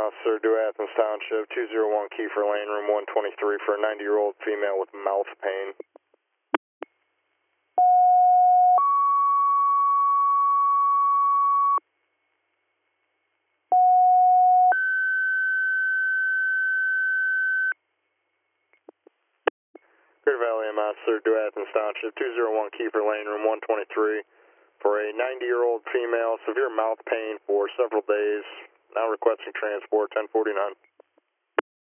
Officer, Due Athens Township, 201 Kiefer Lane, room 123 for a 90-year-old female with mouth pain. Greater Valley Officer, Due Athens Township, 201 Kiefer Lane, room 123 for a 90-year-old female, severe mouth pain for several days. Now requesting transport, 1049.